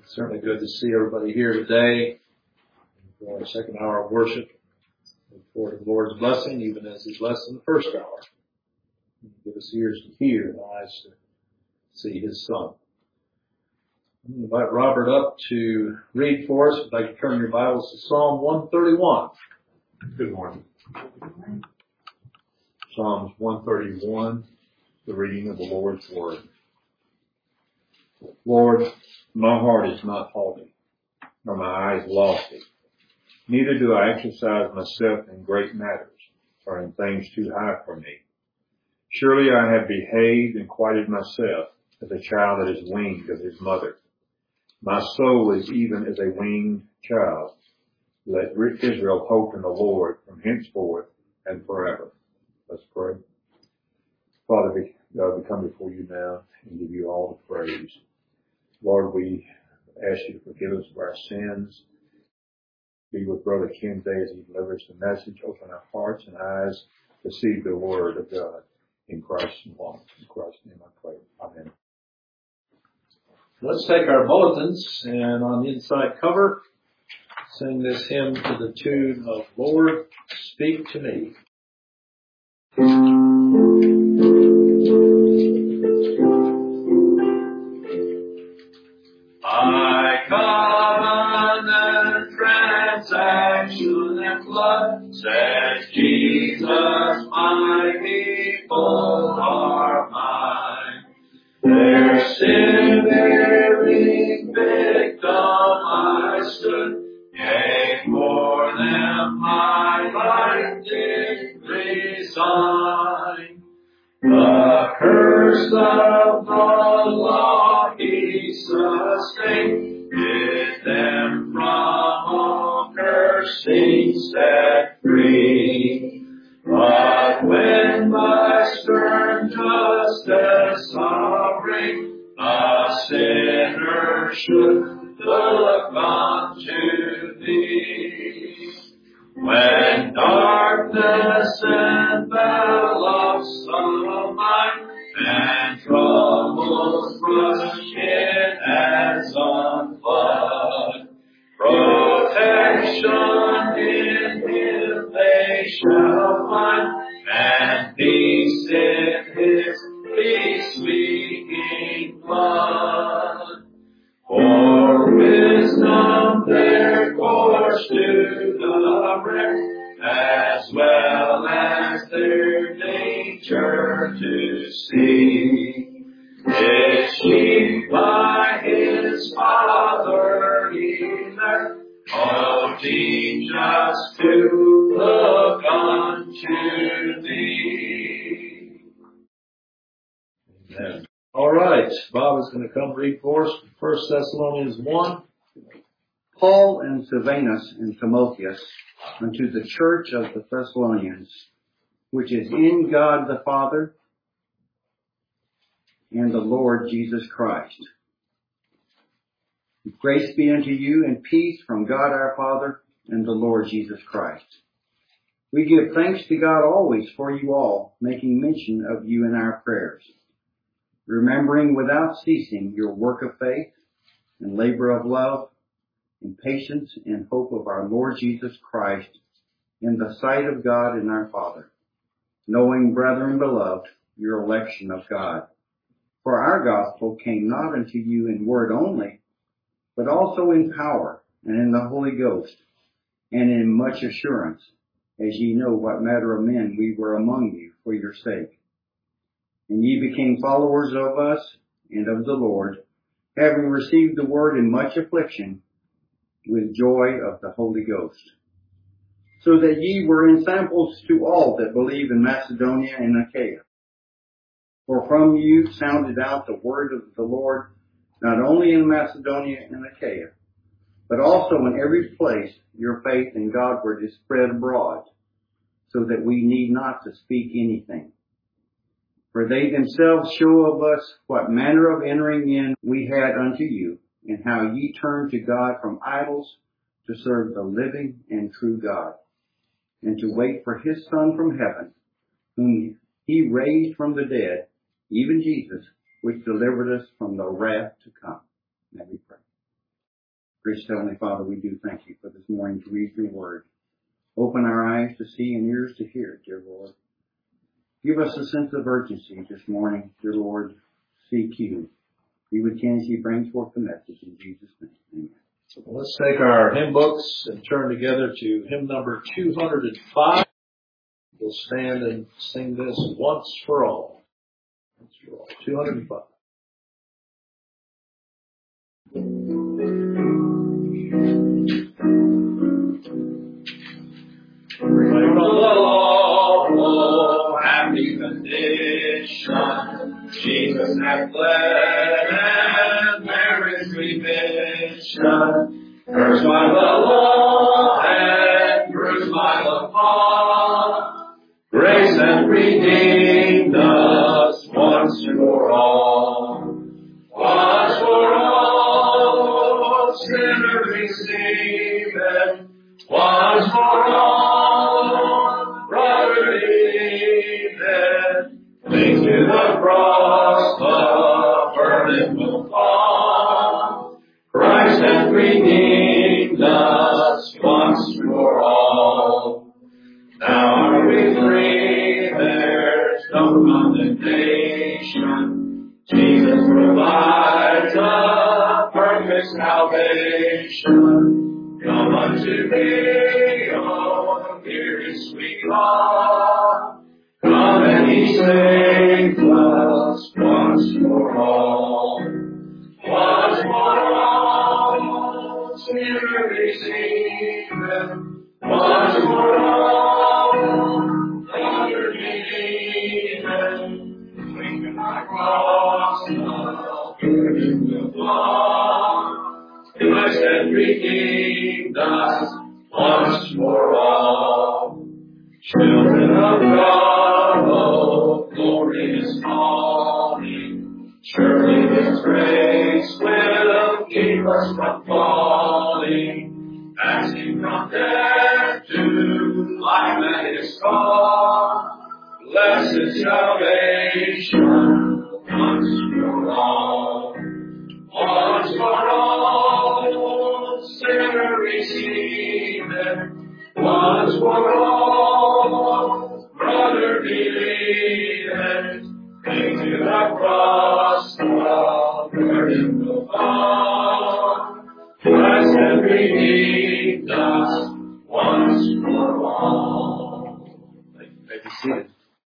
It's certainly good to see everybody here today for our second hour of worship. Look forward to the Lord's blessing, even as He's blessed in the first hour. Give us ears to hear and eyes to see His Son. I'm going to invite Robert up to read for us. If you'd like to turn your Bibles to Psalm 131. Good morning. Psalms 131, the reading of the Lord's Word. Lord, my heart is not haughty, nor my eyes lofty. Neither do I exercise myself in great matters, or in things too high for me. Surely I have behaved and quieted myself as a child that is weaned of his mother. My soul is even as a weaned child. Let Israel hope in the Lord from henceforth and forever. Let's pray. Father, we come before you now and give you all the praise. Lord, we ask you to forgive us of our sins. Be with Brother Ken today as he delivers the message. Open our hearts and eyes to see the Word of God. In Christ's name, I pray. Amen. Let's take our bulletins and on the inside cover, sing this hymn to the tune of Lord, Speak to Me. By covenant, transaction, and blood, says Jesus, my people are mine. Their sin-bearing victim I stood, yea, for them my life did resign. The curse of the law He sustained, did them from all cursing set free. But when by stern justice sovereign, a sinner should look unto Thee. When darkness and battles of mine and troubles rush in as on flood, protection in Him they shall find, and peace in His peace-speaking blood. For wisdom their course to direct, as well as their nature to see. His sheep by His Father elect, oh, teach us to look unto Thee. Amen. All right, Bob is going to come read for us 1 Thessalonians 1. Paul and Silvanus and Timotheus, unto the church of the Thessalonians, which is in God the Father and the Lord Jesus Christ. Grace be unto you and peace from God our Father and the Lord Jesus Christ. We give thanks to God always for you all, making mention of you in our prayers, remembering without ceasing your work of faith and labor of love, and patience and hope of our Lord Jesus Christ in the sight of God and our Father, knowing, brethren beloved, your election of God. For our gospel came not unto you in word only, but also in power and in the Holy Ghost, and in much assurance, as ye know what manner of men we were among you for your sake. And ye became followers of us and of the Lord, having received the word in much affliction, with joy of the Holy Ghost, so that ye were ensamples to all that believe in Macedonia and Achaia. For from you sounded out the word of the Lord, not only in Macedonia and Achaia, but also in every place your faith in God were spread abroad, so that we need not to speak anything. For they themselves show of us what manner of entering in we had unto you, and how ye turned to God from idols to serve the living and true God, and to wait for His Son from heaven, whom He raised from the dead, even Jesus, which delivered us from the wrath to come. Let me pray. Gracious Heavenly Father, we do thank you for this morning to read your word. Open our eyes to see and ears to hear, dear Lord. Give us a sense of urgency this morning, dear Lord. Seek you. Be with Ken as he brings forth the message in Jesus' name. Amen. So let's take our hymn books and turn together to hymn number 205. We'll stand and sing this once for all. Once for all. 205. From the low, happy condition, Jesus hath fled, and there is remission. Cursed by the law, and bruised by the fall, grace hath redeemed us once for all. Once for all, sinner receive it. Once for all, brother believe it. Cling to the cross, the burden will fall. Christ hath redeemed us once for all. Now are we free, there's no condemnation. Jesus provides a perfect salvation. Come unto me, oh, hear his sweet call. Come and he saves us once for all. Once for all, sinner receive him. Once for all, brother believe him. Cling to my cross, the burden will fall. Christ hath redeemed us once for all. Children of God, oh, glorious calling. Surely his grace will keep us from falling. Passing from death to life at his call. Blessed salvation once for all. Once for all, sinner receive it. Once for all, brother believe it. Cling to the cross, the burden will fall. Christ hath redeemed us once for all. You may be seated.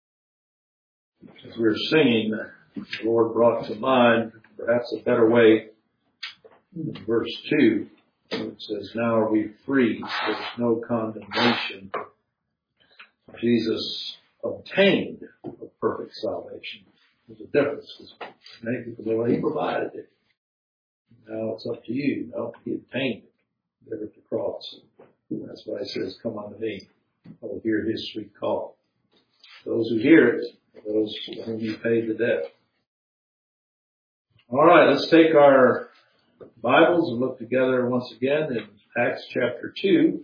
As we were singing, the Lord brought to mind perhaps a better way, verse 2, it says, now are we free, there's no condemnation. Jesus obtained a perfect salvation. There's a difference, because many people go, well, he provided it. Now it's up to you. No, he obtained it there at the cross. That's why he says, come unto me. I will hear his sweet call. Those who hear it are those for whom he paid the debt. All right, let's take our Bibles and look together once again in Acts chapter 2.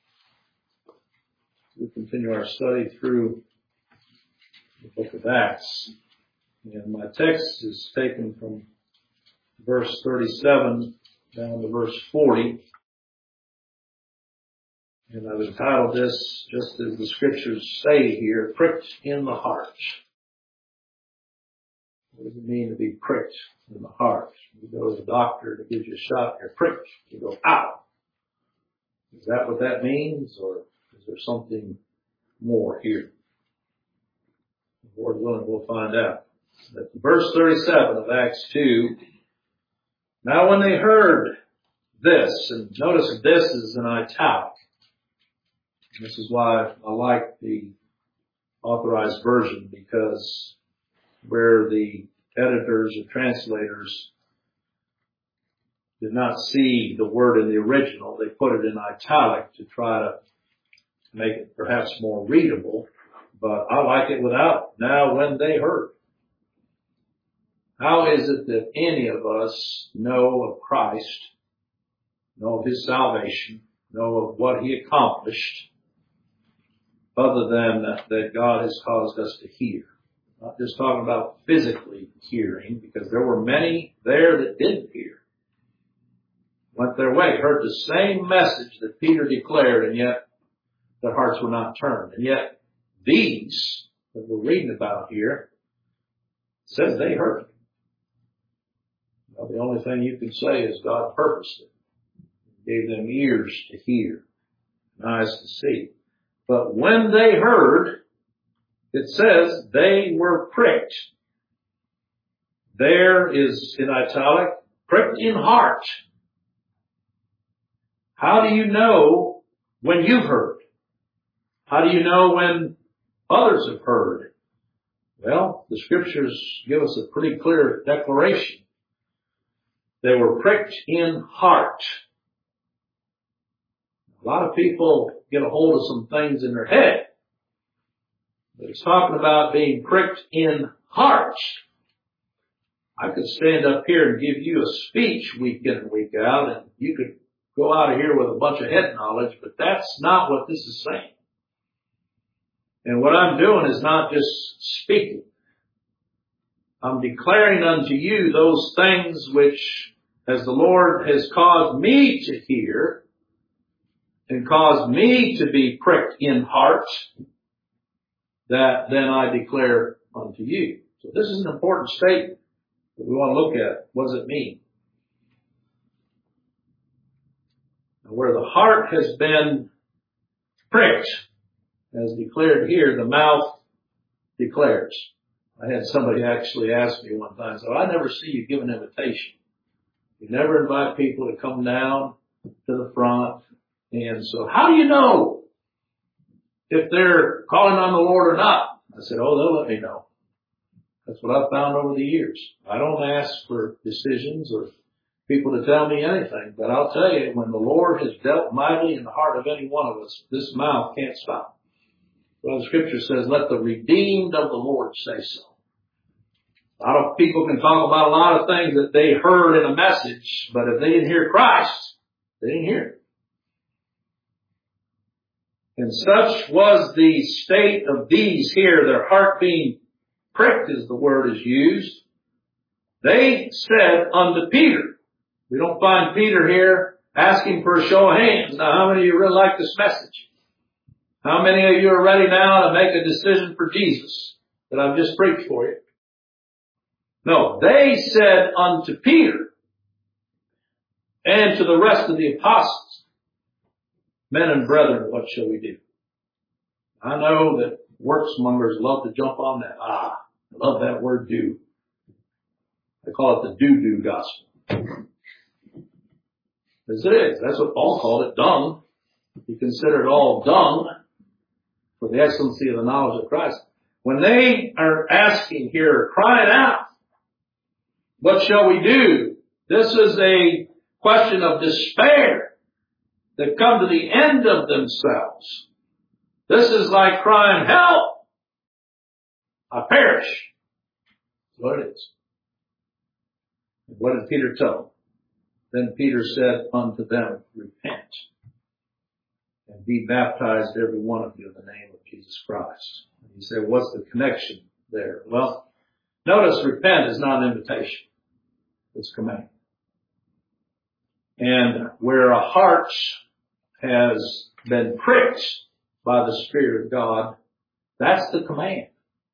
We'll continue our study through the book of Acts. And my text is taken from verse 37 down to verse 40. And I've entitled this, just as the scriptures say here, pricked in the heart. What does it mean to be pricked in the heart? You go to the doctor to give you a shot, you're pricked. You go, ow. Is that what that means, or is there something more here? Lord willing, we'll find out. But verse 37 of Acts 2, now when they heard this, and notice this is in italic. This is why I like the Authorized Version, because where the editors or translators did not see the word in the original, they put it in italic to try to make it perhaps more readable, but I like it without. Now when they heard. How is it that any of us know of Christ, know of his salvation, know of what he accomplished, other than that God has caused us to hear? Not just talking about physically hearing, because there were many there that didn't hear. went their way, heard the same message that Peter declared, and yet their hearts were not turned. And yet these that we're reading about here says they heard. Well, the only thing you can say is God purposed it. Gave them ears to hear, and eyes to see. But when they heard, it says they were pricked. There is, in italic, pricked in heart. How do you know when you've heard? How do you know when others have heard? Well, the scriptures give us a pretty clear declaration. They were pricked in heart. A lot of people get a hold of some things in their head. But it's talking about being pricked in heart. I could stand up here and give you a speech week in and week out, and you could go out of here with a bunch of head knowledge, but that's not what this is saying. And what I'm doing is not just speaking. I'm declaring unto you those things which, as the Lord has caused me to hear, and caused me to be pricked in heart, that then I declare unto you. So this is an important statement that we want to look at. What does it mean? Now, where the heart has been pricked, as declared here, the mouth declares. I had somebody actually ask me one time, so I never see you give an invitation. You never invite people to come down to the front. And so how do you know if they're calling on the Lord or not? I said, oh, they'll let me know. That's what I've found over the years. I don't ask for decisions or people to tell me anything, but I'll tell you, when the Lord has dealt mightily in the heart of any one of us, this mouth can't stop. Well, the scripture says, let the redeemed of the Lord say so. A lot of people can talk about a lot of things that they heard in a message, but if they didn't hear Christ, they didn't hear it. And such was the state of these here, their heart being pricked, as the word is used. They said unto Peter, we don't find Peter here asking for a show of hands. Now, how many of you really like this message? How many of you are ready now to make a decision for Jesus that I've just preached for you? No, they said unto Peter and to the rest of the apostles, men and brethren, what shall we do? I know that worksmongers love to jump on that. I love that word do. They call it the do-do gospel. As it is. That's what Paul called it, dung. He considered it all dung for the excellency of the knowledge of Christ. When they are asking here, crying out, what shall we do? This is a question of despair. That come to the end of themselves. This is like crying, help! I perish. That's what it is. And what did Peter tell them? Then Peter said unto them, repent and be baptized every one of you in the name of Jesus Christ. And you say, what's the connection there? Well, notice repent is not an invitation. It's a command. And where a heart has been pricked by the Spirit of God, that's the command.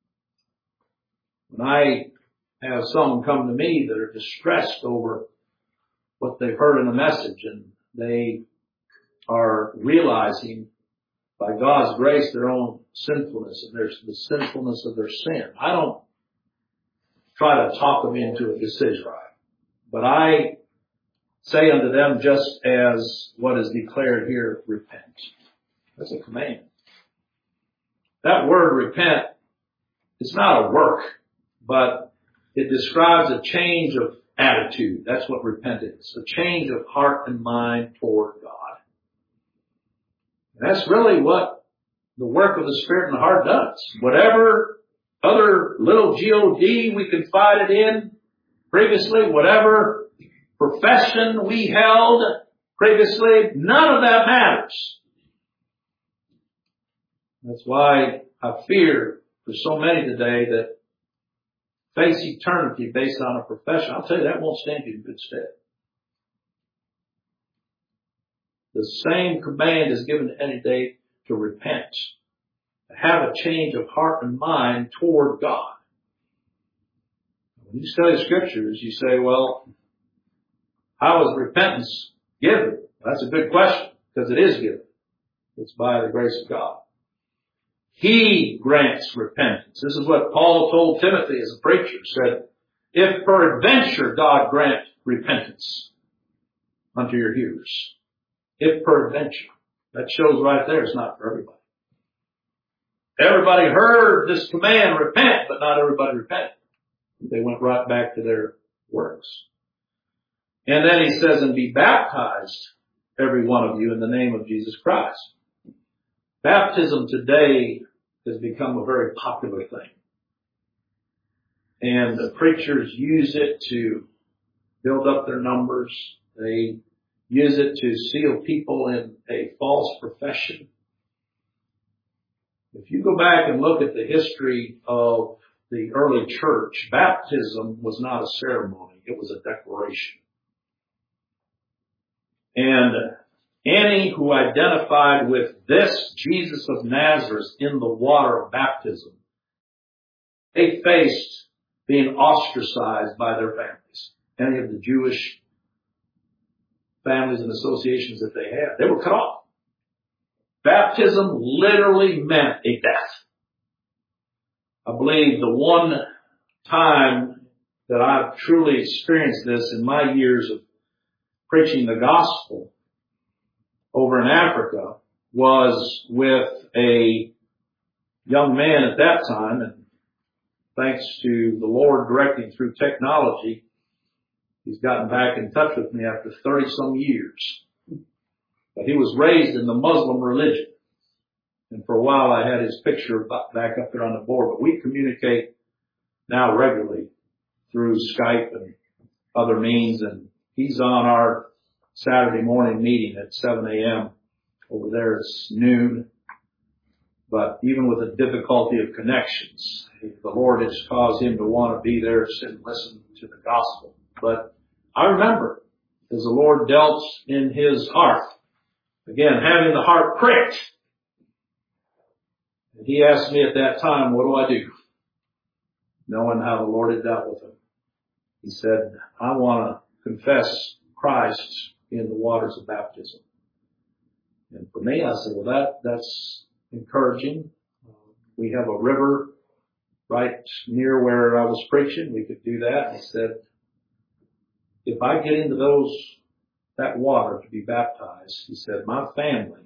When I have someone come to me that are distressed over what they've heard in a message, and they are realizing by God's grace their own sinfulness and the sinfulness of their sin, I don't try to talk them into a decision, but I say unto them, just as what is declared here, repent. That's a command. That word repent, it's not a work, but it describes a change of attitude. That's what repent is. A change of heart and mind toward God. And that's really what the work of the Spirit in the heart does. Whatever other little G-O-D we confided in previously, whatever profession we held previously, none of that matters. That's why I fear for so many today that face eternity based on a profession. I'll tell you, that won't stand you in good stead. The same command is given to any day to repent, to have a change of heart and mind toward God. When you study scriptures, you say, well, how is repentance given? That's a good question, because it is given. It's by the grace of God. He grants repentance. This is what Paul told Timothy as a preacher, said, if peradventure God grant repentance unto your hearers. If peradventure. That shows right there it's not for everybody. Everybody heard this command, repent, but not everybody repented. They went right back to their works. And then he says, and be baptized, every one of you, in the name of Jesus Christ. Baptism today has become a very popular thing. And the preachers use it to build up their numbers. They use it to seal people in a false profession. If you go back and look at the history of the early church, baptism was not a ceremony. It was a declaration. And any who identified with this Jesus of Nazareth in the water of baptism, they faced being ostracized by their families. Any of the Jewish families and associations that they had, they were cut off. Baptism literally meant a death. I believe the one time that I've truly experienced this in my years of preaching the gospel over in Africa was with a young man at that time, and thanks to the Lord directing through technology, he's gotten back in touch with me after 30-some years. But he was raised in the Muslim religion. And for a while I had his picture back up there on the board. But we communicate now regularly through Skype and other means. And he's on our Saturday morning meeting at 7 a.m. Over there it's noon. But even with the difficulty of connections, the Lord has caused him to want to be there, sit and listen to the gospel. But I remember, as the Lord dealt in his heart, again, having the heart pricked, and he asked me at that time, what do? Knowing how the Lord had dealt with him. He said, I want to confess Christ in the waters of baptism. And for me, I said, well, that's encouraging. We have a river right near where I was preaching. We could do that. And he said, if I get into that water to be baptized, he said, my family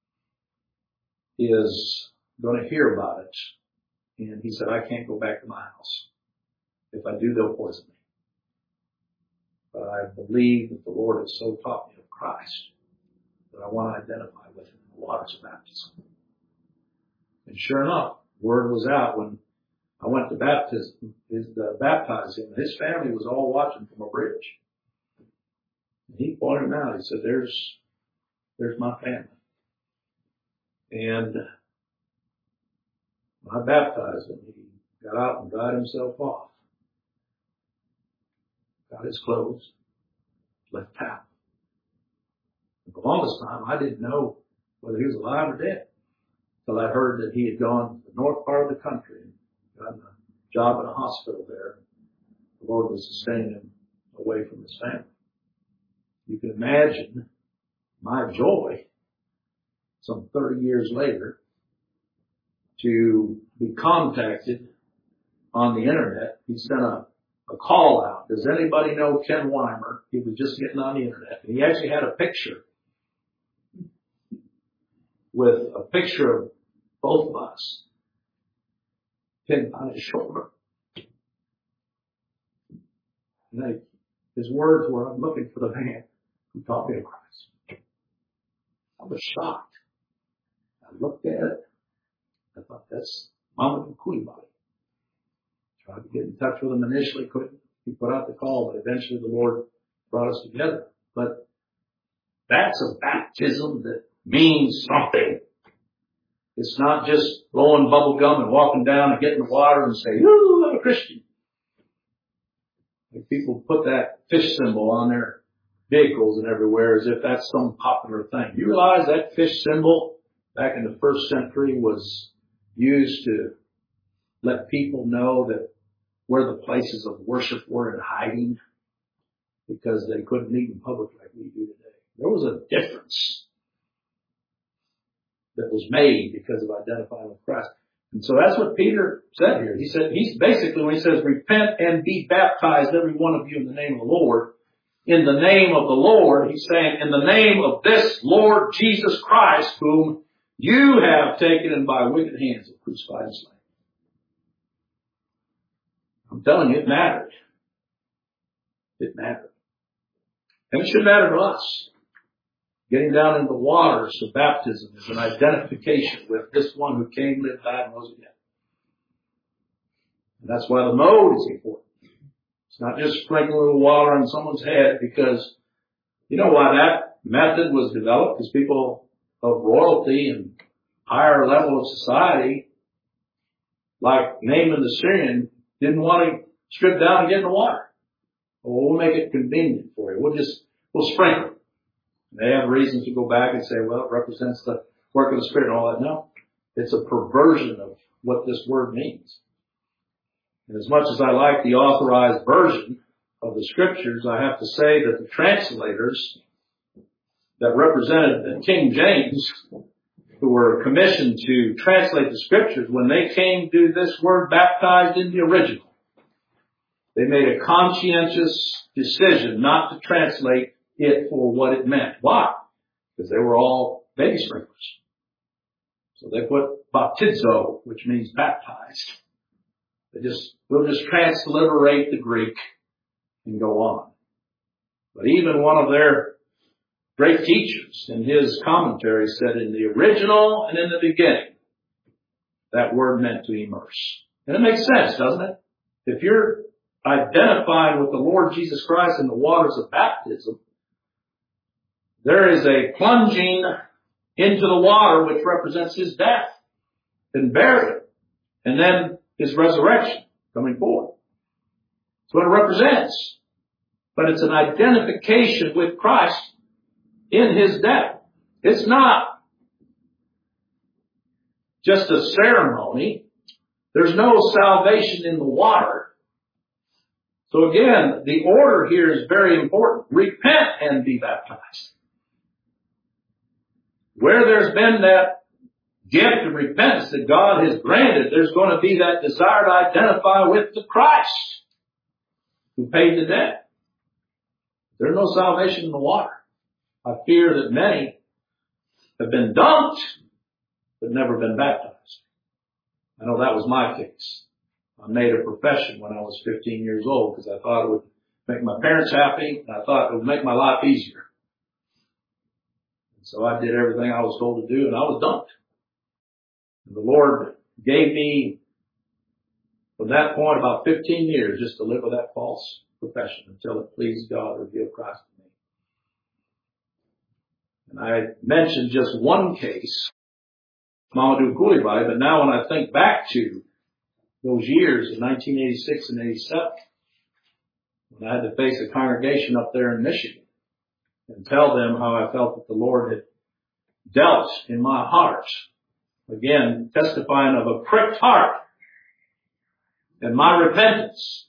is going to hear about it. And he said, I can't go back to my house. If I do, they'll poison me. But I believe that the Lord has so taught me of Christ that I want to identify with him in the waters of baptism. And sure enough, word was out when I went to baptize him. His family was all watching from a bridge. And he pointed him out. He said, there's my family. And when I baptized him, he got out and dried himself off. Got his clothes, left town. For the longest time, I didn't know whether he was alive or dead. Until I heard that he had gone to the north part of the country and gotten a job in a hospital there. The Lord was sustaining him away from his family. You can imagine my joy some 30 years later to be contacted on the internet. He sent a call out. Does anybody know Ken Weimer? He was just getting on the internet. And he actually had a picture with a picture of both of us pinned on his shoulder. And his words were, I'm looking for the man who taught me of Christ. I was shocked. I looked at it. I thought, that's Mama Kulibali. Tried to get in touch with him initially, couldn't. He put out the call, but eventually the Lord brought us together. But that's a baptism that means something. It's not just blowing bubble gum and walking down and getting in the water and say, ooh, I'm a Christian. Like people put that fish symbol on their vehicles and everywhere as if that's some popular thing. You realize that fish symbol back in the first century was used to let people know that where the places of worship were in hiding because they couldn't meet in public like we do today. There was a difference that was made because of identifying with Christ. And so that's what Peter said here. He said, he's basically, when he says, repent and be baptized, every one of you, in the name of the Lord. In the name of the Lord, he's saying, in the name of this Lord Jesus Christ, whom you have taken and by wicked hands have crucified and slain. I'm telling you, it mattered. It mattered. And it should matter to us. Getting down into the waters of baptism is an identification with this one who came, lived, died, and rose again. And that's why the mode is important. It's not just sprinkling a little water on someone's head, because you know why that method was developed? Because people of royalty and higher level of society, like Naaman the Syrian, didn't want to strip down and get in the water. Well, we'll make it convenient for you. We'll sprinkle. They have reasons to go back and say, well, it represents the work of the Spirit and all that. No, it's a perversion of what this word means. And as much as I like the authorized version of the Scriptures, I have to say that the translators that represented King James, who were commissioned to translate the Scriptures, when they came to this word baptized in the original, they made a conscientious decision not to translate it for what it meant. Why? Because they were all baby sprinklers. So they put baptizo, which means baptized. We'll just transliterate the Greek and go on. But even one of their great teachers in his commentary said in the original and in the beginning, that word meant to immerse. And it makes sense, doesn't it? If you're identifying with the Lord Jesus Christ in the waters of baptism, there is a plunging into the water which represents his death and burial, and then his resurrection coming forth. That's what it represents. But it's an identification with Christ in his death. It's not just a ceremony. There's no salvation in the water. So again, the order here is very important. Repent and be baptized. Where there's been that gift of repentance that God has granted, there's going to be that desire to identify with the Christ who paid the debt. There's no salvation in the water. I fear that many have been dunked but never been baptized. I know that was my case. I made a profession when I was 15 years old because I thought it would make my parents happy, and I thought it would make my life easier. So I did everything I was told to do, and I was dunked. And the Lord gave me, from that point, about 15 years just to live with that false profession until it pleased God to reveal Christ to me. And I mentioned just one case, Mamadou Koulibaly, but now when I think back to those years in 1986 and 87, when I had to face a congregation up there in Michigan and tell them how I felt that the Lord had dealt in my heart. Again, testifying of a pricked heart and my repentance.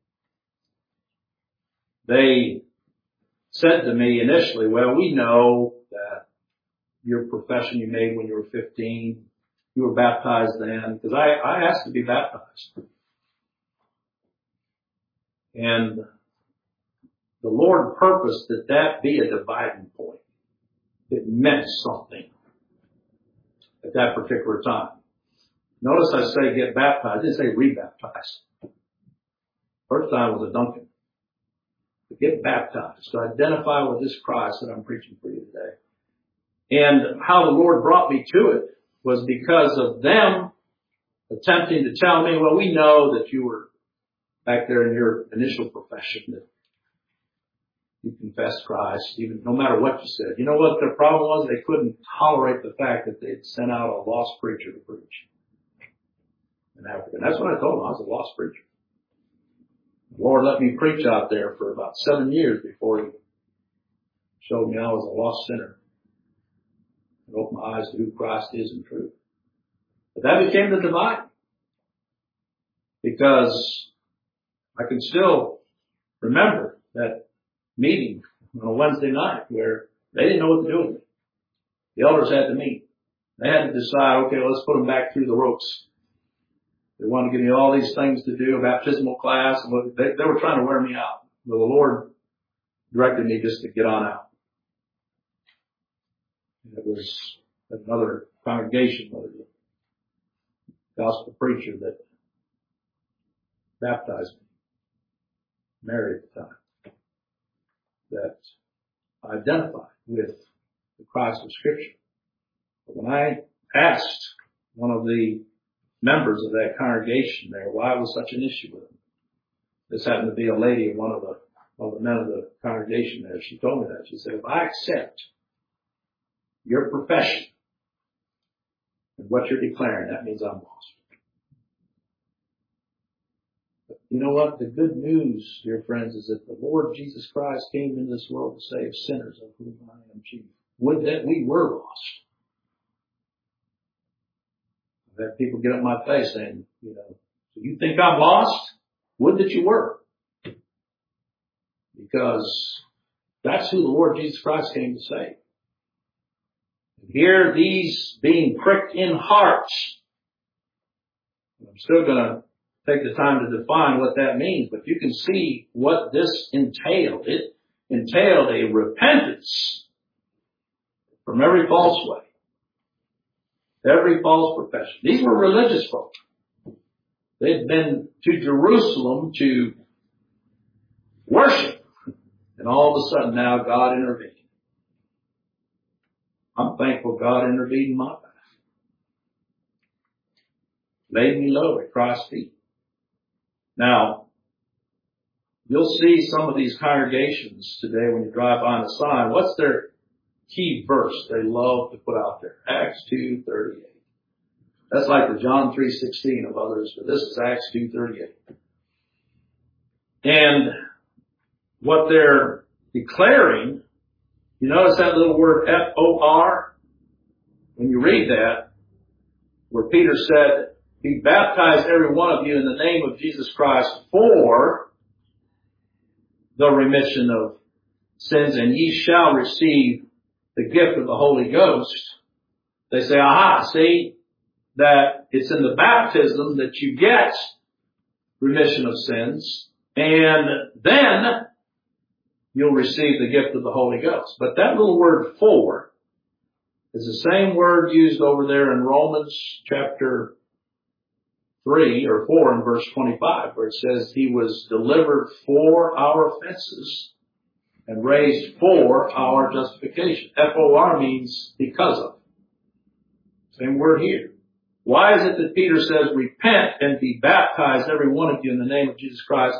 They said to me initially, well, we know that your profession you made when you were 15, you were baptized then, because I asked to be baptized. And the Lord purposed that be a dividing point. It meant something at that particular time. Notice I say get baptized. I didn't say rebaptized. First time was a dunking. But get baptized to identify with this Christ that I'm preaching for you today. And how the Lord brought me to it was because of them attempting to tell me, well, we know that you were back there in your initial profession, that you confessed Christ, even no matter what you said. You know what their problem was? They couldn't tolerate the fact that they'd sent out a lost preacher to preach in Africa. And that's what I told them. I was a lost preacher. The Lord let me preach out there for about 7 years before He showed me I was a lost sinner. It opened my eyes to who Christ is in truth. But that became the divide. Because I can still remember that meeting on a Wednesday night where they didn't know what to do with me. The elders had to meet. They had to decide, okay, let's put them back through the ropes. They wanted to give me all these things to do, a baptismal class. And they were trying to wear me out. But the Lord directed me just to get on out. And it was another congregation, a gospel preacher that baptized me, married at the time, that identified with the Christ of Scripture. But when I asked one of the members of that congregation there why it was such an issue with him, this happened to be a lady, one of the men of the congregation there, she told me that. She said, if I accept your profession and what you're declaring, that means I'm lost. But you know what? The good news, dear friends, is that the Lord Jesus Christ came into this world to save sinners, of whom I am chief. Would that we were lost. I've had people get up my face saying, so you think I'm lost? Would that you were. Because that's who the Lord Jesus Christ came to save. And here, these being pricked in hearts. I'm still going to take the time to define what that means, but you can see what this entailed. It entailed a repentance from every false way. Every false profession. These were religious folk. They'd been to Jerusalem to worship. And all of a sudden now God intervened. I'm thankful God intervened in my life. Laid me low at Christ's feet. Now, you'll see some of these congregations today when you drive by on the sign. What's their key verse they love to put out there? Acts 2:38. That's like the John 3:16 of others, but this is Acts 2:38. And what they're declaring, you notice that little word F-O-R? When you read that, where Peter said, be baptized every one of you in the name of Jesus Christ for the remission of sins, and ye shall receive the gift of the Holy Ghost. They say, aha, see that it's in the baptism that you get remission of sins, and then you'll receive the gift of the Holy Ghost. But that little word for is the same word used over there in Romans chapter 3 or 4 in verse 25, where it says he was delivered for our offenses and raised for our justification. F-O-R means because of. Same word here. Why is it that Peter says, repent and be baptized, every one of you, in the name of Jesus Christ?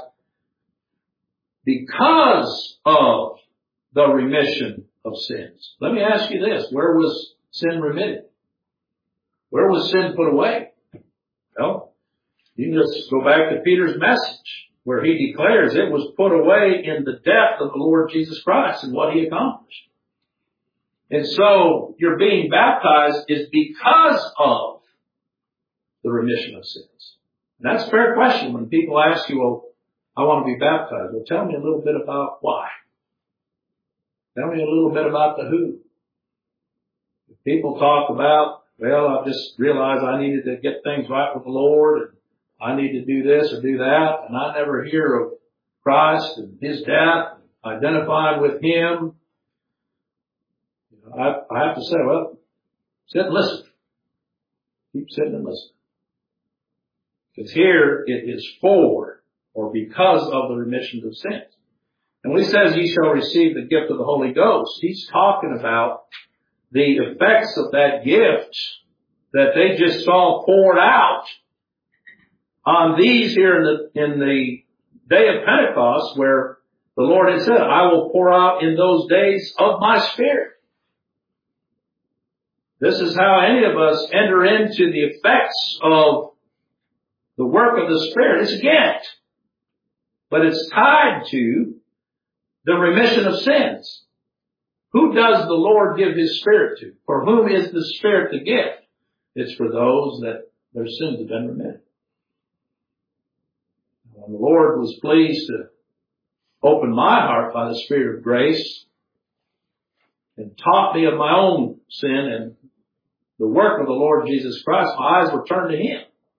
Because of the remission of sins. Let me ask you this. Where was sin remitted? Where was sin put away? Well, you can just go back to Peter's message, where he declares it was put away in the death of the Lord Jesus Christ and what he accomplished. And so your being baptized is because of the remission of sins. And that's a fair question when people ask you, well, I want to be baptized. Well, tell me a little bit about why. Tell me a little bit about the who. If people talk about, well, I just realized I needed to get things right with the Lord, and I need to do this or do that, and I never hear of Christ and his death, identifying with him. I have to say, well, sit and listen. Keep sitting and listening. Because here it is for or because of the remission of sins. And when he says ye shall receive the gift of the Holy Ghost, he's talking about the effects of that gift that they just saw poured out on these here in the day of Pentecost, where the Lord had said, I will pour out in those days of my Spirit. This is how any of us enter into the effects of the work of the Spirit. It's a gift, but it's tied to the remission of sins. Who does the Lord give His Spirit to? For whom is the Spirit the gift? It's for those that their sins have been remitted. When the Lord was pleased to open my heart by the Spirit of grace and taught me of my own sin and the work of the Lord Jesus Christ, my eyes were turned to Him.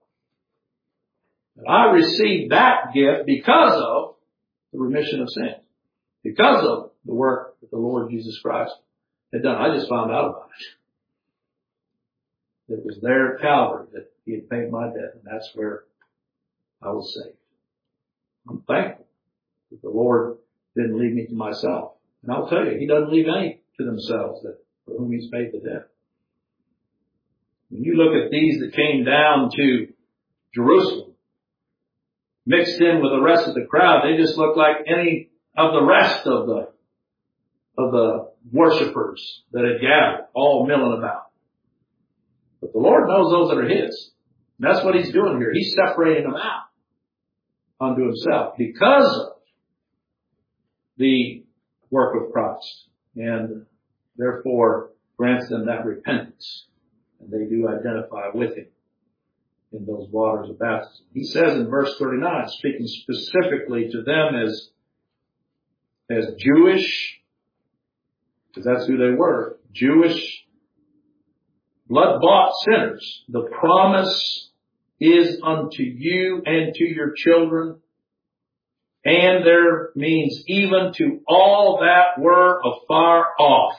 And I received that gift because of the remission of sins, because of the work that the Lord Jesus Christ had done. I just found out about it. It was there at Calvary that He had paid my debt, and that's where I was saved. I'm thankful that the Lord didn't leave me to myself. And I'll tell you, He doesn't leave any to themselves that for whom He's paid the debt. When you look at these that came down to Jerusalem, mixed in with the rest of the crowd, they just look like any of the rest of the worshipers that had gathered, all milling about. But the Lord knows those that are His. And that's what He's doing here. He's separating them out unto Himself because of the work of Christ, and therefore grants them that repentance. And they do identify with Him in those waters of baptism. He says in verse 39, speaking specifically to them as Jewish, because that's who they were, Jewish, blood-bought sinners, the promise is unto you and to your children, and there means even to all that were afar off.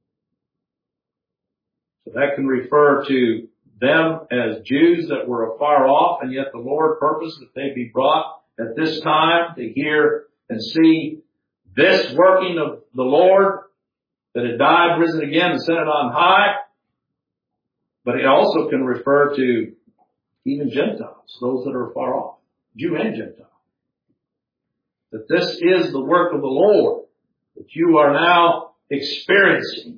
So that can refer to them as Jews that were afar off, and yet the Lord purposed that they be brought at this time to hear and see this working of the Lord that had died, risen again, and ascended on high. But it also can refer to even Gentiles, those that are far off, Jew and Gentile. That this is the work of the Lord that you are now experiencing.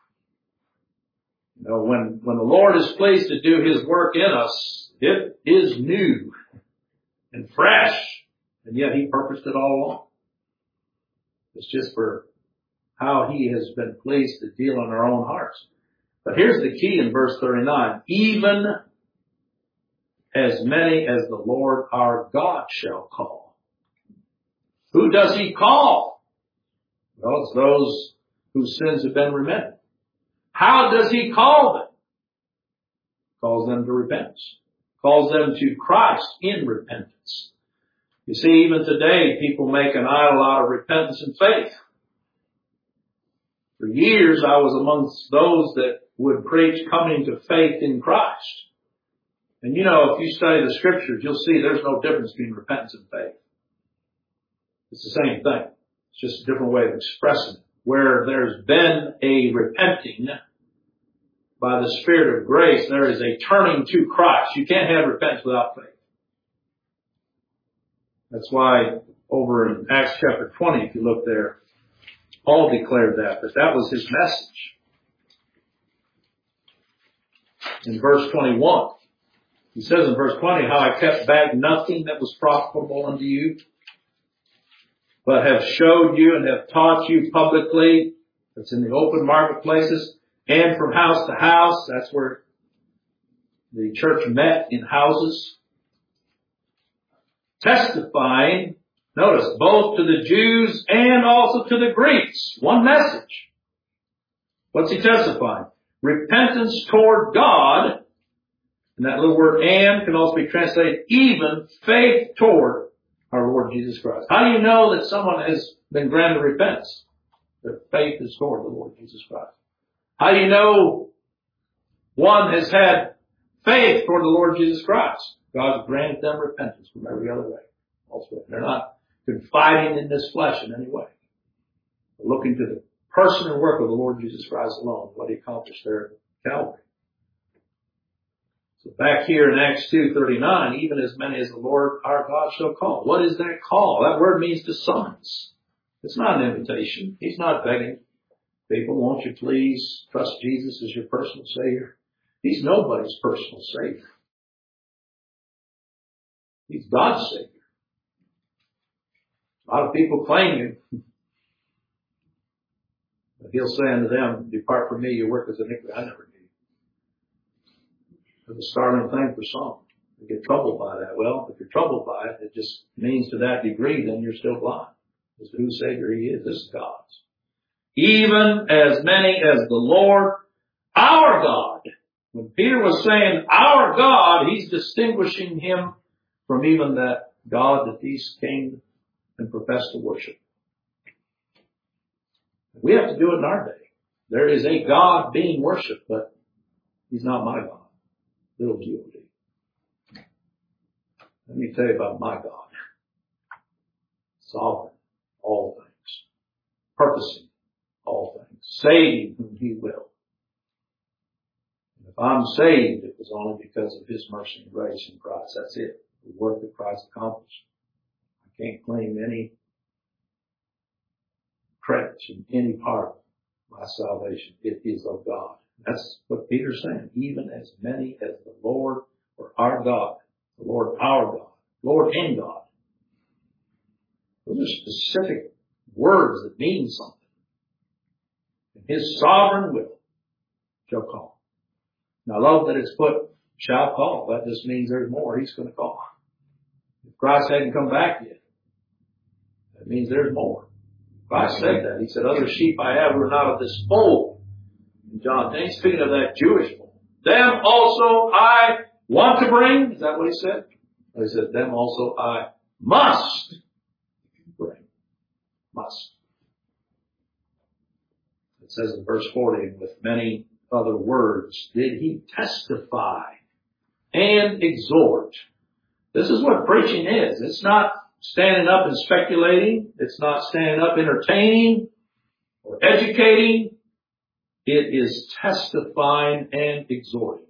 You know, when the Lord is pleased to do His work in us, it is new and fresh, and yet He purposed it all along. It's just for how He has been pleased to deal in our own hearts. But here's the key in verse 39. Even as many as the Lord our God shall call. Who does He call? Well, it's those whose sins have been remitted. How does He call them? Calls them to repentance. Calls them to Christ in repentance. You see, even today, people make an idol out of repentance and faith. For years, I was amongst those that would preach coming to faith in Christ. And you know, if you study the Scriptures, you'll see there's no difference between repentance and faith. It's the same thing. It's just a different way of expressing it. Where there's been a repenting by the Spirit of grace, there is a turning to Christ. You can't have repentance without faith. That's why over in Acts chapter 20, if you look there, Paul declared that was his message. In verse 21, he says in verse 20, how I kept back nothing that was profitable unto you, but have showed you and have taught you publicly. That's in the open marketplaces and from house to house. That's where the church met, in houses. Testifying, notice, both to the Jews and also to the Greeks. One message. What's he testifying? Repentance toward God. And that little word "and" can also be translated even faith toward our Lord Jesus Christ. How do you know that someone has been granted repentance? Their faith is toward the Lord Jesus Christ. How do you know one has had faith toward the Lord Jesus Christ? God has granted them repentance from every other way. Also, they're not confiding in this flesh in any way. They're looking to the person and work of the Lord Jesus Christ alone, what He accomplished there at Calvary. So back here in Acts 2:39, even as many as the Lord our God shall call. What is that call? That word means to summons. It's not an invitation. He's not begging people, won't you please trust Jesus as your personal Savior? He's nobody's personal Savior. He's God's Savior. A lot of people claim Him. But But he'll say unto them, depart from me, you workers of iniquity, I never knew you. It's a startling thing for some. They get troubled by that. Well, if you're troubled by it, it just means to that degree, then you're still blind. As to whose Savior he is, this is God's. Even as many as the Lord, our God. When Peter was saying our God, he's distinguishing him from even that God that these came and professed to worship. We have to do it in our day. There is a God being worshipped, but he's not my God. Little G-O-D. Let me tell you about my God. Sovereign, all things. Purposing all things. Saving whom he will. And if I'm saved, it was only because of his mercy and grace in Christ. That's it. The work that Christ accomplished. I can't claim any credit in any part of my salvation. It is of God. That's what Peter's saying. Even as many as the Lord or our God, the Lord our God, Lord and God. Those are specific words that mean something. And his sovereign will shall call. Now I love that it's put shall call. That just means there's more he's going to call. If Christ hadn't come back yet, that means there's more. Christ said that. He said, other sheep I have who are not of this fold. In John 10, speaking of that Jewish fold. Them also I want to bring. Is that what he said? Or he said, them also I must bring. Must. It says in verse 40, with many other words did he testify and exhort. This is what preaching is. It's not standing up and speculating. It's not standing up entertaining or educating. It is testifying and exhorting.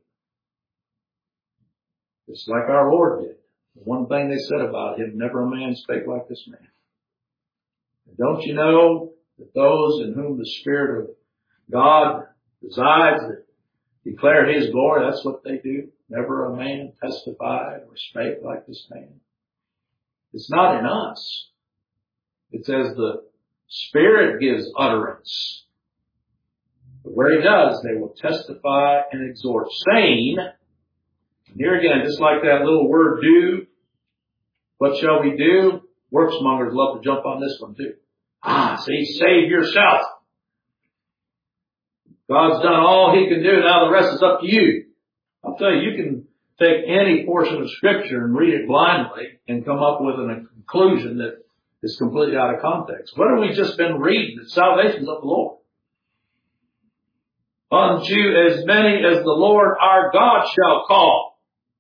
It's like our Lord did. The one thing they said about him, never a man spake like this man. And don't you know that those in whom the Spirit of God resides, that declare his glory, that's what they do. Never a man testified or spake like this man. It's not in us. It says the Spirit gives utterance. But where he does, they will testify and exhort, saying, and here again, just like that little word do, what shall we do? Worksmongers love to jump on this one too. See, save yourself. God's done all he can do, now the rest is up to you. I'll tell you, you can take any portion of Scripture and read it blindly and come up with a conclusion that is completely out of context. What have we just been reading? That salvation is of the Lord. Unto as many as the Lord our God shall call.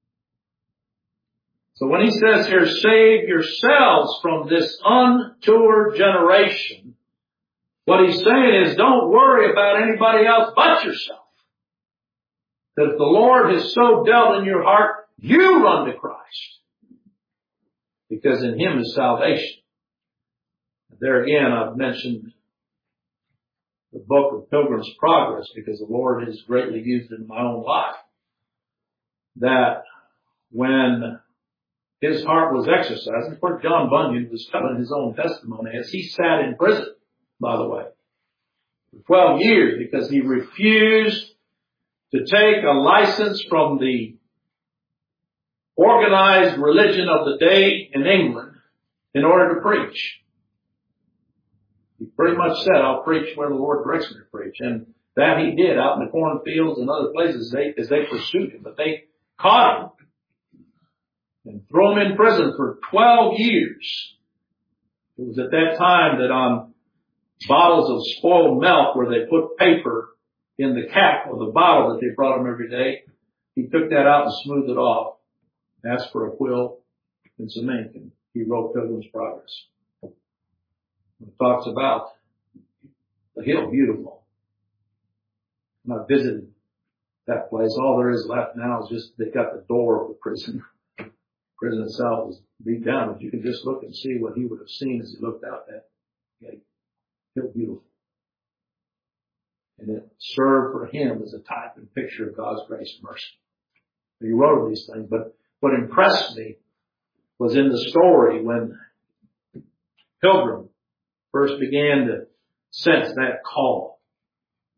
So when he says here, save yourselves from this untoward generation, what he's saying is don't worry about anybody else but yourself. That if the Lord has so dealt in your heart, you run to Christ. Because in him is salvation. There again, I've mentioned the book of Pilgrim's Progress because the Lord has greatly used it in my own life. That when his heart was exercised, of course John Bunyan was telling his own testimony as he sat in prison, by the way, for 12 years because he refused to take a license from the organized religion of the day in England in order to preach. He pretty much said, I'll preach where the Lord directs me to preach. And that he did out in the cornfields and other places as they pursued him. But they caught him and threw him in prison for 12 years. It was at that time that on bottles of spoiled milk where they put paper in the cap of the bottle that they brought him every day, he took that out and smoothed it off, asked for a quill and some ink, and he wrote Pilgrim's Progress. It talks about the hill, beautiful. And I visited that place. All there is left now is just they got the door of the prison. The prison itself is beat down, but you can just look and see what he would have seen as he looked out that gate. Hill, beautiful. And it served for him as a type and picture of God's grace and mercy. He wrote these things, but what impressed me was in the story when Pilgrim first began to sense that call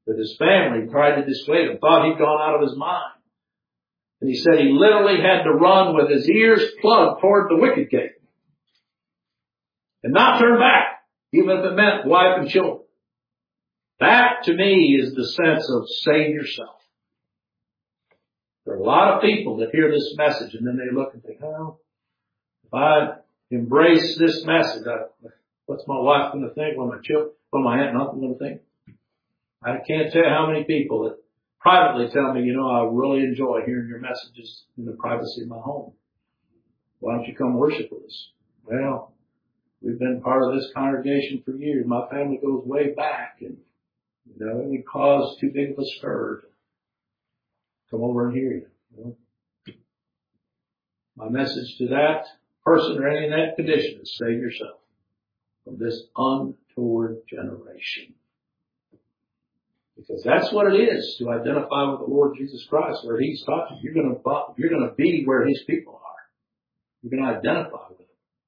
that his family tried to dissuade him, thought he'd gone out of his mind. And he said he literally had to run with his ears plugged toward the wicket gate and not turn back, even if it meant wife and children. That, to me, is the sense of save yourself. There are a lot of people that hear this message and then they look and think, oh, if I embrace this message, what's my wife going to think? What my children, what my aunt and uncle going to think? I can't tell you how many people that privately tell me, I really enjoy hearing your messages in the privacy of my home. Why don't you come worship with us? Well, we've been part of this congregation for years. My family goes way back, and it would cause too big of a stir to come over and hear you. My message to that person or any in that condition is save yourself from this untoward generation. Because that's what it is to identify with the Lord Jesus Christ, where He's taught you. You're going to be where His people are. You're going to identify with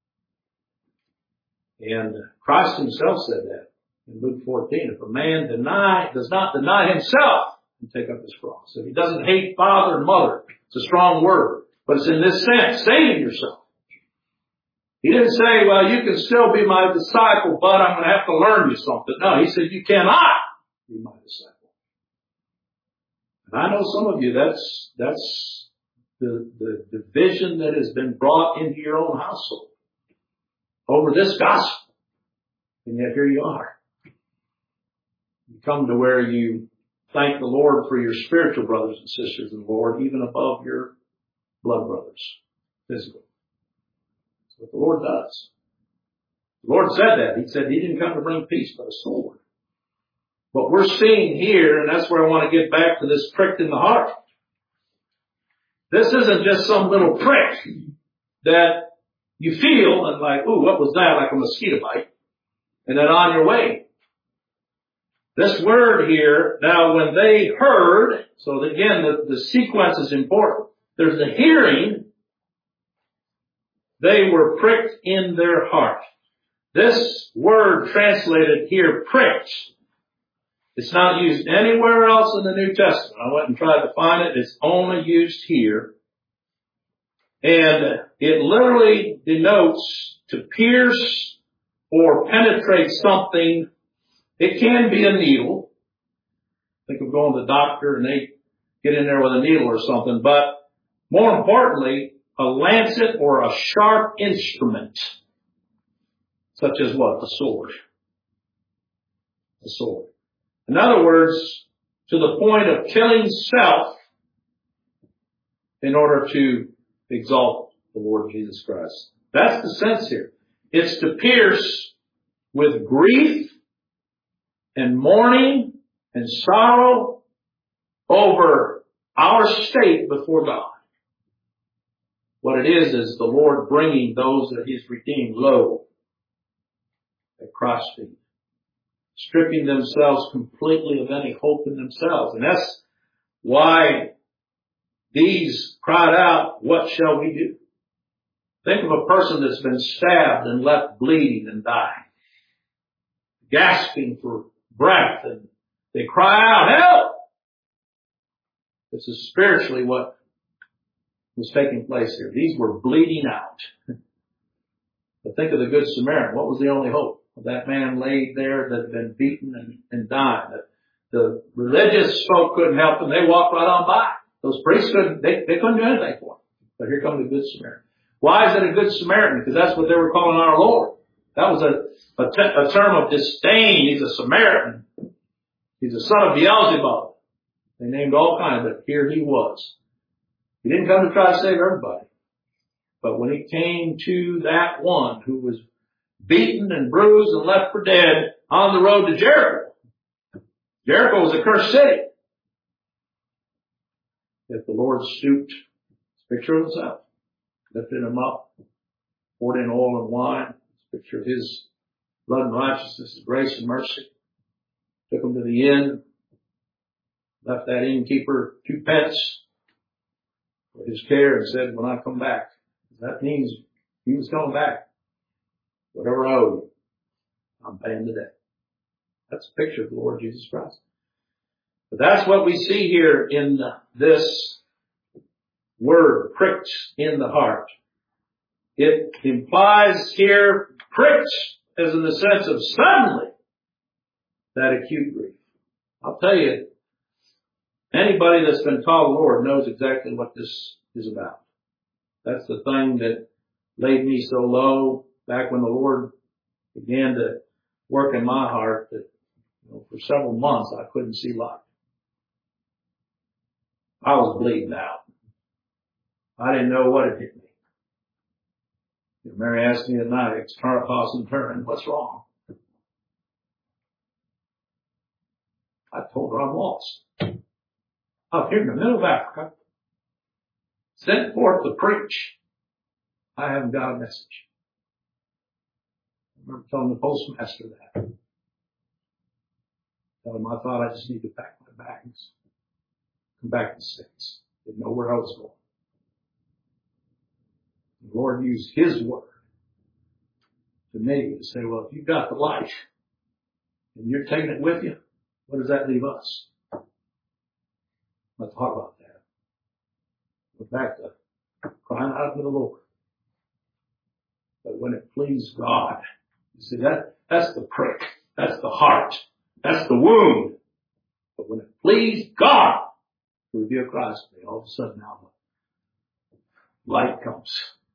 Him. And Christ Himself said that in Luke 14. If a man does not deny himself and take up his cross, if he doesn't hate father and mother, it's a strong word, but it's in this sense, save yourself. He didn't say, well, you can still be my disciple, but I'm going to have to learn you something. No, He said, you cannot be my disciple. And I know some of you, that's the division that has been brought into your own household over this gospel. And yet here you are. You come to where you thank the Lord for your spiritual brothers and sisters in the Lord, even above your blood brothers, physically. That's what the Lord does. The Lord said that. He said He didn't come to bring peace but a sword. What we're seeing here, and that's where I want to get back to this prick in the heart. This isn't just some little prick that you feel and like, ooh, what was that? Like a mosquito bite. And then on your way. This word here, now when they heard, so again, the sequence is important. There's the hearing. They were pricked in their heart. This word translated here, pricked, it's not used anywhere else in the New Testament. I went and tried to find it. It's only used here. And it literally denotes to pierce or penetrate something. It can be a needle. Think of going to the doctor and they get in there with a needle or something. But more importantly, a lancet or a sharp instrument. Such as what? A sword. A sword. In other words, to the point of killing self in order to exalt the Lord Jesus Christ. That's the sense here. It's to pierce with grief and mourning and sorrow over our state before God. What it is the Lord bringing those that He's redeemed low at Christ's feet. Stripping themselves completely of any hope in themselves. And that's why these cried out, what shall we do? Think of a person that's been stabbed and left bleeding and dying. Gasping for breath, and they cry out, help! This is spiritually what was taking place here. These were bleeding out. But think of the Good Samaritan. What was the only hope? That man laid there that had been beaten and died. The religious folk couldn't help him. They walked right on by. Those priests couldn't do anything for him. But here comes the Good Samaritan. Why is it a Good Samaritan? Because that's what they were calling our Lord. That was a term of disdain. He's a Samaritan. He's a son of Beelzebub. They named all kinds, but here he was. He didn't come to try to save everybody. But when he came to that one who was beaten and bruised and left for dead on the road to Jericho. Jericho was a cursed city. Yet the Lord stooped, it's a picture of Himself, lifted him up, poured in oil and wine, it's a picture of His blood and righteousness, His grace and mercy. Took him to the inn, left that innkeeper 2 pence for his care and said, when I come back, that means he was coming back. Whatever I owe you, I'm paying the debt. That's a picture of the Lord Jesus Christ. But that's what we see here in this word, pricked in the heart. It implies here pricked as in the sense of suddenly that acute grief. I'll tell you, anybody that's been taught the Lord knows exactly what this is about. That's the thing that laid me so low back when the Lord began to work in my heart that, for several months I couldn't see light. I was bleeding out. I didn't know what had hit me. Mary asked me at night, it's toss and turn, what's wrong? I told her I'm lost. Up here in the middle of Africa, sent forth to preach. I haven't got a message. I remember telling the postmaster that. Tell him I thought I just need to pack my bags. Come back to the States. Didn't know where I was going. The Lord used His word to me to say, well, if you've got the light and you're taking it with you, what does that leave us? I thought about that. Went back to crying out to the Lord. But when it pleased God, you see, that's the prick. That's the heart. That's the wound. But when it pleased God to reveal Christ to me, all of a sudden now light comes.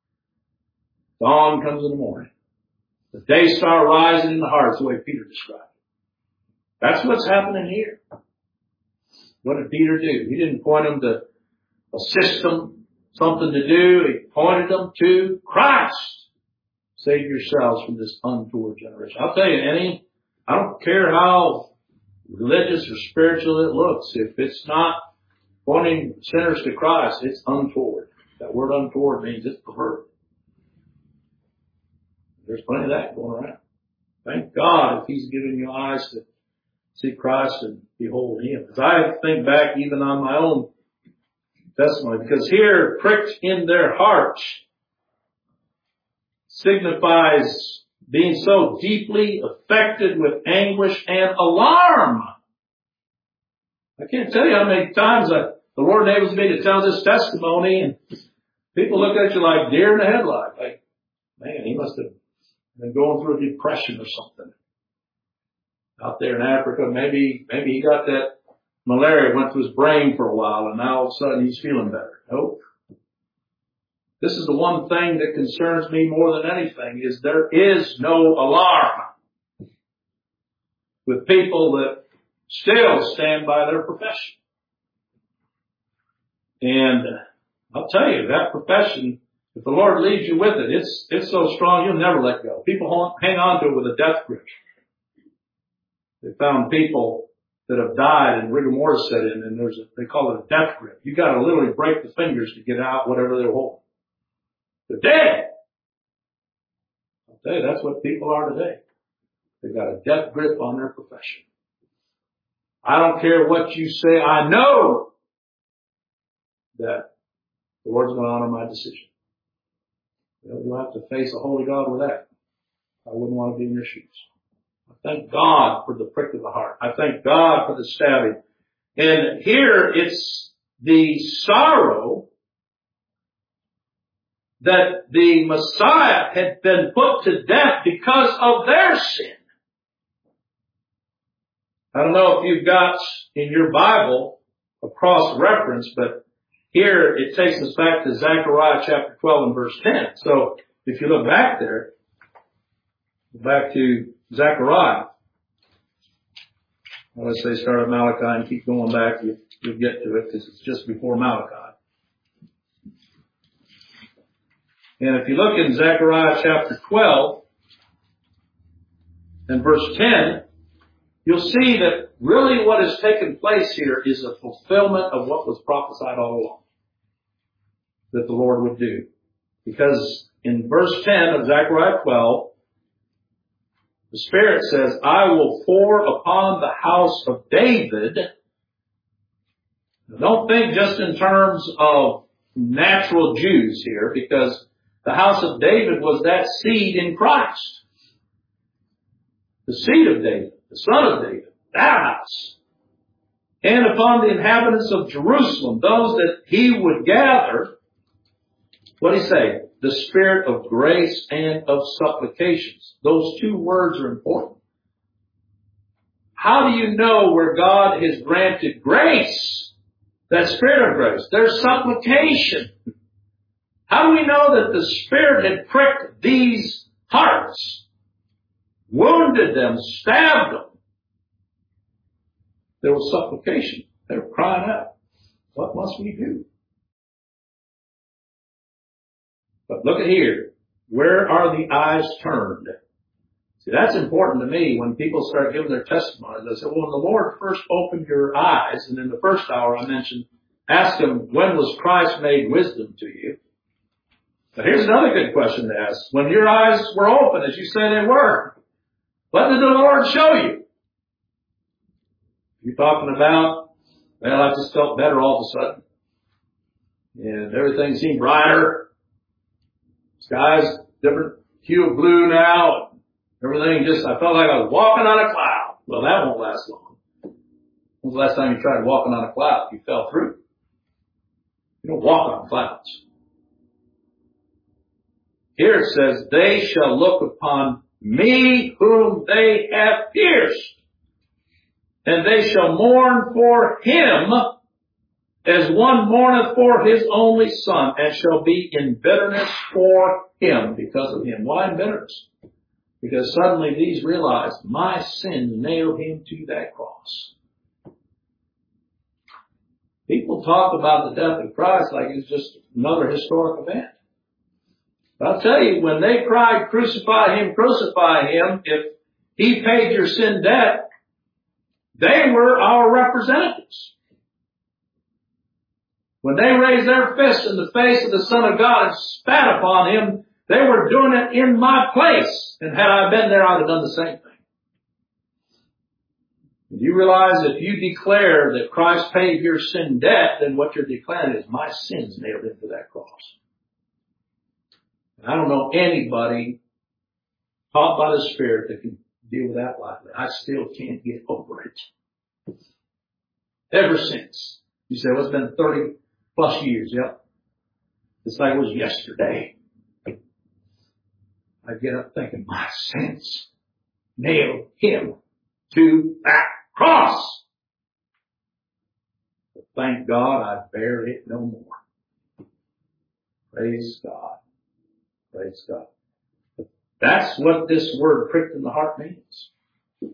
Dawn comes in the morning. The day star rising in the heart, the way Peter described it. That's what's happening here. What did Peter do? He didn't point them to a system, something to do. He pointed them to Christ. Save yourselves from this untoward generation. I'll tell you, I don't care how religious or spiritual it looks. If it's not pointing sinners to Christ, it's untoward. That word untoward means it's perverted. There's plenty of that going around. Thank God if He's given you eyes to see Christ and behold Him. As I think back even on my own testimony, because here, pricked in their hearts signifies being so deeply affected with anguish and alarm. I can't tell you how many times the Lord enables me to tell this testimony and people look at you like deer in the headlight. Like, man, he must have been going through a depression or something. Out there in Africa, maybe he got that malaria, went to his brain for a while, and now all of a sudden he's feeling better. Nope. This is the one thing that concerns me more than anything, is there is no alarm with people that still stand by their profession. And I'll tell you, that profession, if the Lord leads you with it, it's so strong you'll never let go. People hang on to it with a death grip. They found people that have died and rigor mortis set in, and they call it a death grip. You got to literally break the fingers to get out whatever they're holding. They're dead. I'll tell you, that's what people are today. They've got a death grip on their profession. I don't care what you say. I know that the Lord's going to honor my decision. You'll have to face a holy God with that. I wouldn't want to be in your shoes. I thank God for the prick of the heart. I thank God for the stabbing. And here it's the sorrow that the Messiah had been put to death because of their sin. I don't know if you've got in your Bible a cross-reference, but here it takes us back to Zechariah chapter 12 and verse 10. So if you look back there, back to Zechariah. Let's say start at Malachi and keep going back. You'll get to it because it's just before Malachi. And if you look in Zechariah chapter 12 and verse 10, you'll see that really what has taken place here is a fulfillment of what was prophesied all along that the Lord would do. Because in verse 10 of Zechariah 12, the Spirit says, I will pour upon the house of David. Now, don't think just in terms of natural Jews here, because the house of David was that seed in Christ. The seed of David, the son of David, that house. and upon the inhabitants of Jerusalem, those that he would gather, what did he say? The spirit of grace and of supplications. Those two words are important. How do you know where God has granted grace? That spirit of grace. There's supplication. How do we know that the Spirit had pricked these hearts, wounded them, stabbed them? There was supplication. They were crying out, what must we do? But look at here. Where are the eyes turned? See, that's important to me when people start giving their testimonies. I say, well, when the Lord first opened your eyes, and in the first hour I mentioned, ask him, when was Christ made wisdom to you? But here's another good question to ask. When your eyes were open, as you say they were, what did the Lord show you? You're talking about, well, I just felt better all of a sudden. And everything seemed brighter. Sky's different hue of blue now. Everything just, I felt like I was walking on a cloud. Well, that won't last long. When was the last time you tried walking on a cloud? You fell through. You don't walk on clouds. Here it says, they shall look upon me whom they have pierced, and they shall mourn for him as one mourneth for his only son, and shall be in bitterness for him because of him. Why in bitterness? Because suddenly these realize my sin nailed him to that cross. People talk about the death of Christ like it's just another historic event. But I'll tell you, when they cried, crucify him, if he paid your sin debt, they were our representatives. When they raised their fists in the face of the Son of God and spat upon him, they were doing it in my place. And had I been there, I'd have done the same thing. And you realize if you declare that Christ paid your sin debt, then what you're declaring is my sins nailed into that cross. And I don't know anybody taught by the Spirit that can deal with that lightly. I still can't get over it. Ever since. You say, well, it's been 30 plus years. Yep. It's like it was yesterday. I get up thinking, my sins nailed him to that cross. But thank God I bear it no more. Praise God. Praise God. But that's what this word pricked in the heart means. You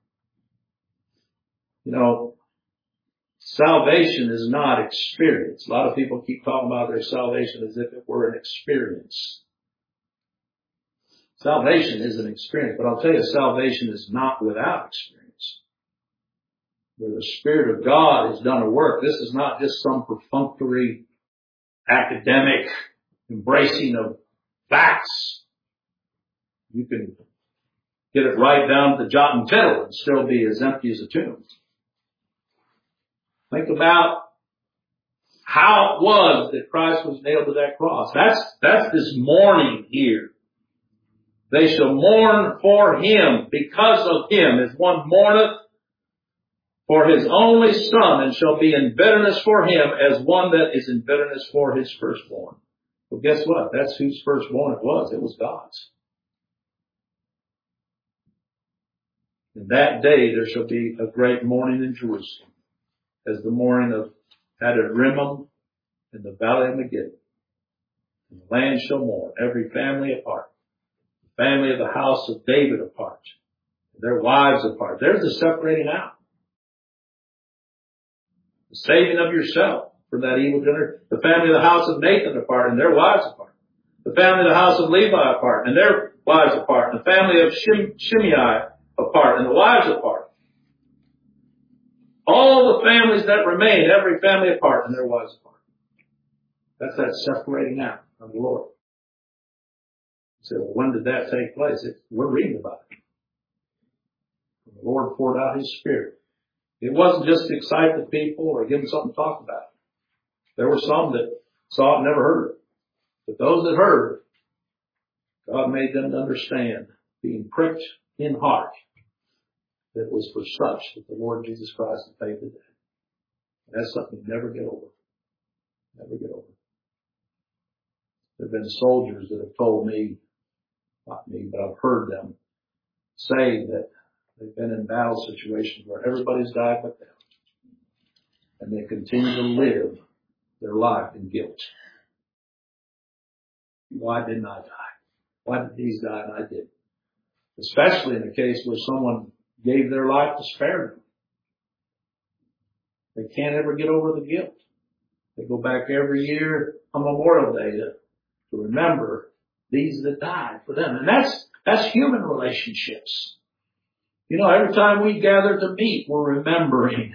know, salvation is not experience. A lot of people keep talking about their salvation as if it were an experience. Salvation is an experience, but I'll tell you, salvation is not without experience. Where the Spirit of God has done a work, this is not just some perfunctory, academic embracing of facts. You can get it right down to the jot and tittle and still be as empty as a tomb. Think about how it was that Christ was nailed to that cross. That's this mourning here. They shall mourn for him because of him, as one mourneth for his only son, and shall be in bitterness for him as one that is in bitterness for his firstborn. Well, guess what? That's whose firstborn it was. It was God's. In that day there shall be a great mourning in Jerusalem, as the mourning of Adad-Rimmon in the valley of Megiddo. And the land shall mourn, every family apart. The family of the house of David apart. Their wives apart. There's the separating out. The saving of yourself from that evil generation. The family of the house of Nathan apart and their wives apart. The family of the house of Levi apart and their wives apart. And the family of Shimei apart and the wives apart. All the families that remain, every family apart and their wives apart. That's that separating out of the Lord. So when did that take place? We're reading about it. When the Lord poured out his Spirit. It wasn't just to excite the people or give them something to talk about. There were some that saw it and never heard it. But those that heard, God made them to understand, being pricked in heart, that it was for such that the Lord Jesus Christ had paid the debt. That's something you never get over. Never get over. There have been soldiers that have told me, not me, but I've heard them say that they've been in battle situations where everybody's died but them. And they continue to live their life in guilt. Why didn't I die? Why did these die and I didn't? Especially in a case where someone gave their life to spare them. They can't ever get over the guilt. They go back every year on Memorial Day to remember these that died for them. And that's human relationships. You know, every time we gather to meet, we're remembering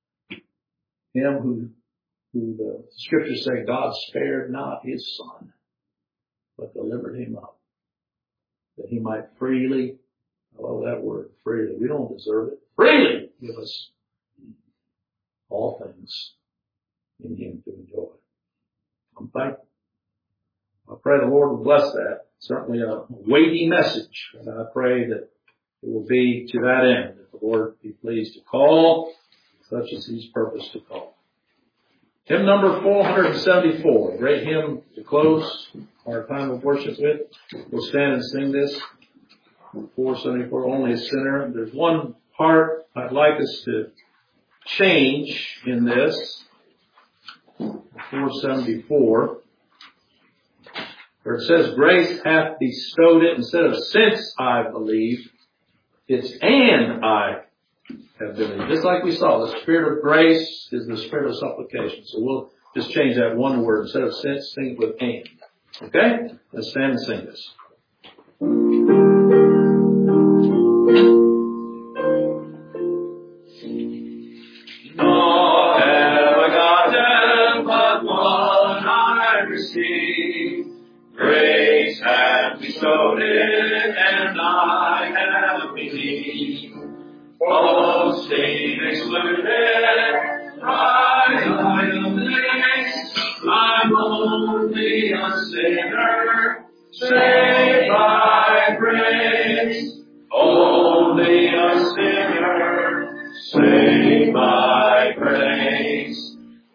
him who the scriptures say God spared not his son, but delivered him up, that he might freely, I love that word, freely, we don't deserve it, freely give us all things in him to enjoy. I'm thankful. I pray the Lord will bless that. Certainly a weighty message, and I pray that it will be to that end, that the Lord be pleased to call such as he's purposed to call. Hymn number 474, great hymn to close our time of worship with. We'll stand and sing this. 474, Only a Sinner. There's one part I'd like us to change in this. 474, where it says, grace hath bestowed it. Instead of since I believe, it's and I have believed. Just like we saw, the spirit of grace is the spirit of supplication. So we'll just change that one word. Instead of since, sing it with and. Okay? Let's stand and sing this. Nor have I gotten but one I received. Grace hath bestowed it, and I have believed. Boasting excluded, pride I am placed. I'm only a sinner, saved by grace. Only a sinner, saved by grace.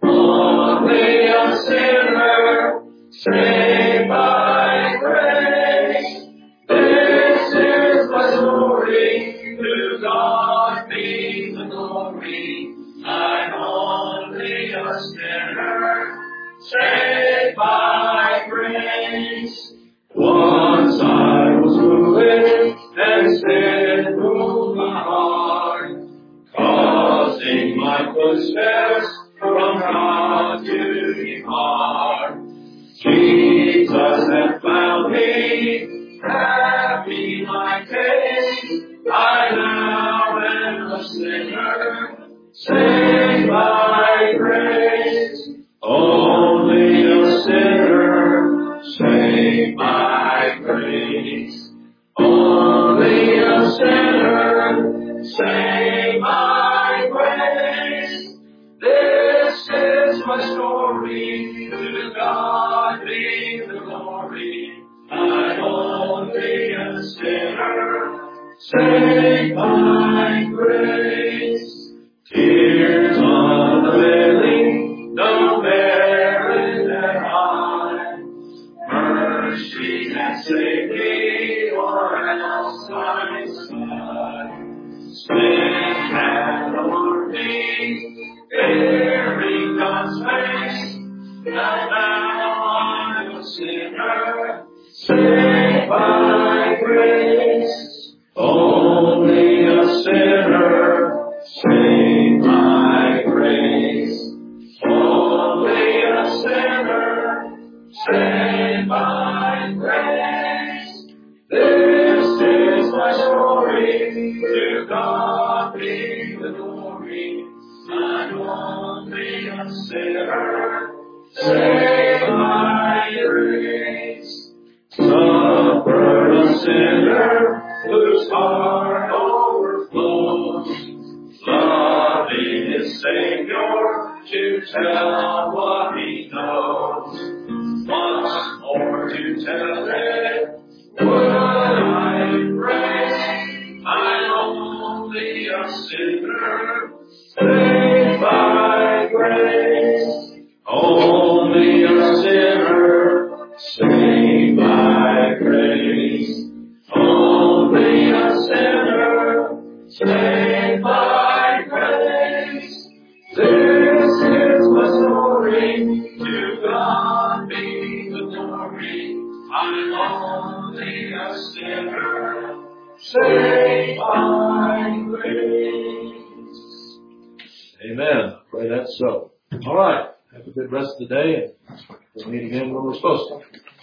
Only a sinner, saved by grace. This is my story. To God be the glory. I'm only a sinner, saved by grace. Once I was foolish, and sin ruled my heart, causing my footsteps from God to depart. Jesus hath found me, happy my case. I now am a sinner, saved by grace. Only a sinner, saved by grace. Only a sinner, saved by grace. This is my story, to God be the glory. I'm only a sinner, saved by grace. Tears on the lily, no merit that high. Mercy has saved me, or else I sigh. Sin hath over me, bearing God's face. And now I'm a sinner, saved by grace. Only a sinner, saved by grace. Only a sinner, saved by grace. This is my story, to God be the glory. I'm only a sinner, saved by grace. Suffer a sinner whose heart overflows, loving his Savior to tell what he knows. Once more to tell it, would I embrace? I'm only a sinner, saved by grace. saved by grace. This is my story, to God be the glory. I'm only a sinner, saved by grace. Amen. I pray that's so. All right. Have a good rest of the day, and we'll meet again when we're supposed to.